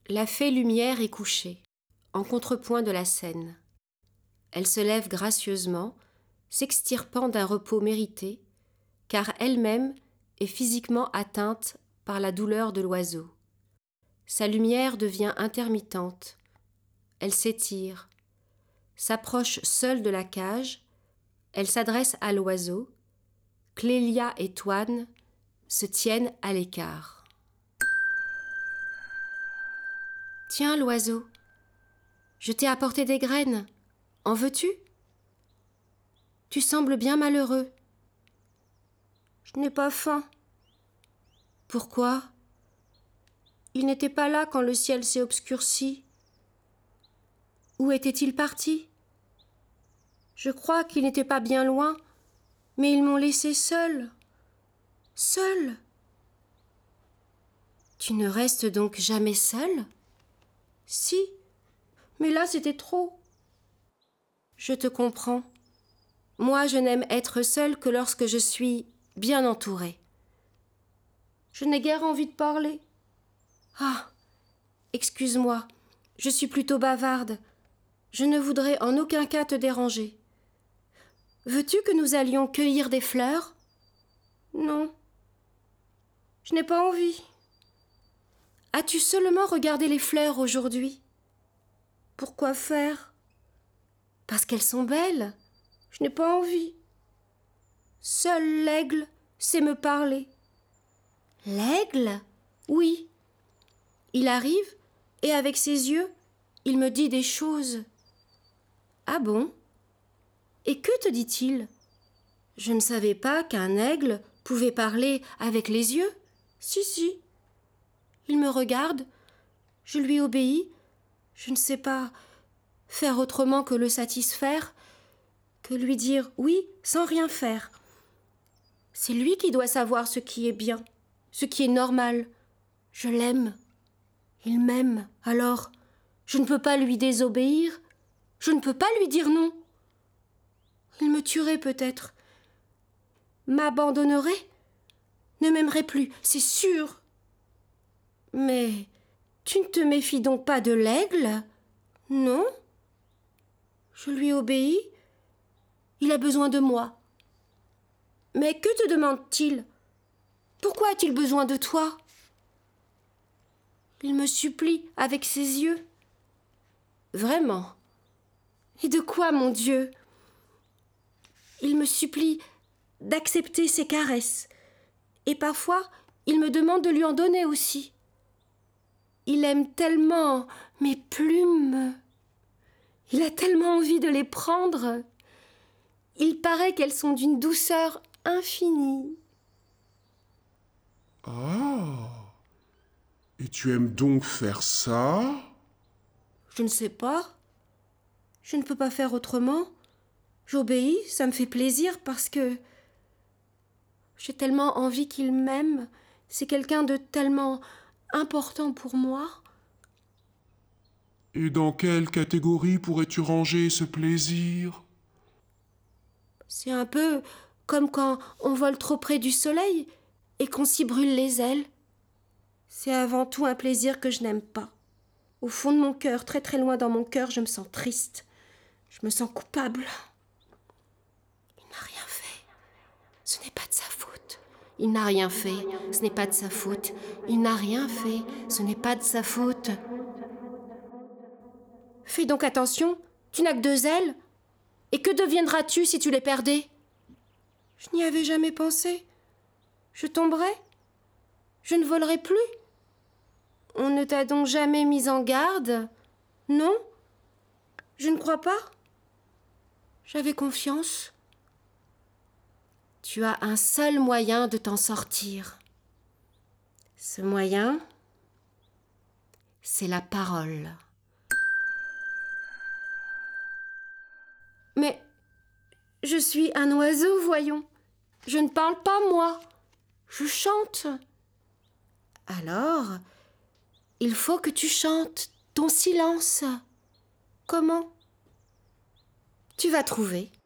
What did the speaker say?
La fée Lumière est couchée, en contrepoint de la scène. Elle se lève gracieusement, s'extirpant d'un repos mérité, car elle-même est physiquement atteinte par la douleur de l'oiseau. Sa lumière devient intermittente. Elle s'étire, s'approche seule de la cage, elle s'adresse à l'oiseau. Clélia et Toine se tiennent à l'écart. « Tiens, l'oiseau, je t'ai apporté des graines. En veux-tu ? Tu sembles bien malheureux. »« Je n'ai pas faim. »« Pourquoi ? Il n'était pas là quand le ciel s'est obscurci. Où était-il parti ? Je crois qu'il n'était pas bien loin, mais ils m'ont laissé seule. Seule. Tu ne restes donc jamais seule ? Si, mais là c'était trop. Je te comprends. Moi, je n'aime être seule que lorsque je suis bien entourée. Je n'ai guère envie de parler. Ah, excuse-moi, je suis plutôt bavarde. Je ne voudrais en aucun cas te déranger. Veux-tu que nous allions cueillir des fleurs ? Non, je n'ai pas envie. As-tu seulement regardé les fleurs aujourd'hui ? Pourquoi faire ? Parce qu'elles sont belles. Je n'ai pas envie. Seul l'aigle sait me parler. L'aigle ? Oui. Il arrive et avec ses yeux, il me dit des choses. Ah bon ? Et que te dit-il ? Je ne savais pas qu'un aigle pouvait parler avec les yeux. Si. Il me regarde, je lui obéis. Je ne sais pas faire autrement que le satisfaire, que lui dire oui sans rien faire. C'est lui qui doit savoir ce qui est bien, ce qui est normal. Je l'aime. Il m'aime. Alors, je ne peux pas lui désobéir. Je ne peux pas lui dire non. Il me tuerait peut-être. M'abandonnerait. Ne m'aimerait plus, c'est sûr. Mais tu ne te méfies donc pas de l'aigle ? Non. Je lui obéis. Il a besoin de moi. Mais que te demande-t-il ? Pourquoi a-t-il besoin de toi ? Il me supplie avec ses yeux. Vraiment ? Et de quoi, mon Dieu ? Il me supplie d'accepter ses caresses. Et parfois, il me demande de lui en donner aussi. Il aime tellement mes plumes. Il a tellement envie de les prendre. Il paraît qu'elles sont d'une douceur infinie. Ah, et tu aimes donc faire ça ? Je ne sais pas. Je ne peux pas faire autrement. J'obéis, ça me fait plaisir parce que j'ai tellement envie qu'il m'aime. C'est quelqu'un de tellement important pour moi. Et dans quelle catégorie pourrais-tu ranger ce plaisir ? C'est un peu comme quand on vole trop près du soleil et qu'on s'y brûle les ailes. C'est avant tout un plaisir que je n'aime pas. Au fond de mon cœur, très très loin dans mon cœur, je me sens triste. Je me sens coupable. Il n'a rien fait. Ce n'est pas de sa faute. Il n'a rien fait. Ce n'est pas de sa faute. Il n'a rien fait. Ce n'est pas de sa faute. Fais donc attention. Tu n'as que 2 ailes. Et que deviendras-tu si tu les perdais ? Je n'y avais jamais pensé. Je tomberais ? Je ne volerai plus ? On ne t'a donc jamais mis en garde ? Non ? Je ne crois pas. J'avais confiance. Tu as un seul moyen de t'en sortir. Ce moyen, c'est la parole. Mais je suis un oiseau, voyons. Je ne parle pas, moi. Je chante. Alors, il faut que tu chantes ton silence. Comment ? Tu vas trouver.